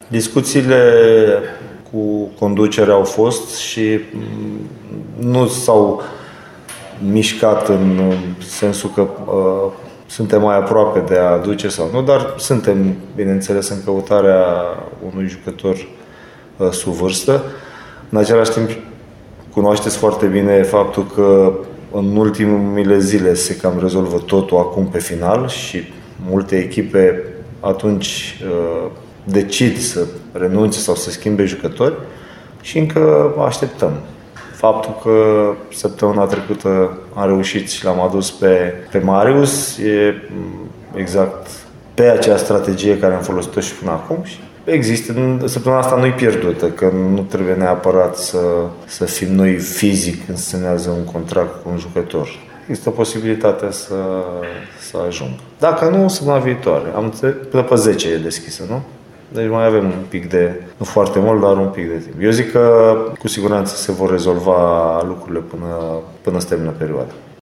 Discuțiile cu conducerea au fost și nu s-au mișcat în sensul că suntem mai aproape de a aduce sau nu, dar suntem, bineînțeles, în căutarea unui jucător sub vârstă. În același timp, cunoașteți foarte bine faptul că în ultimele zile se cam rezolvă totul acum pe final și multe echipe atunci decid să renunțe sau să schimbe jucători și încă așteptăm. Faptul că săptămâna trecută am reușit și l-am adus pe Marius e exact pe acea strategie care am folosit-o și până acum. Și există, săptămâna asta nu-i pierdută, că nu trebuie neapărat să fim noi fizic când se semnează un contract cu un jucător. Există posibilitatea să ajung. Dacă nu, săptămâna viitoare. Până pe 10 e deschisă, nu? Deci mai avem un pic nu foarte mult, dar un pic de timp. Eu zic că cu siguranță se vor rezolva lucrurile până se termină perioada.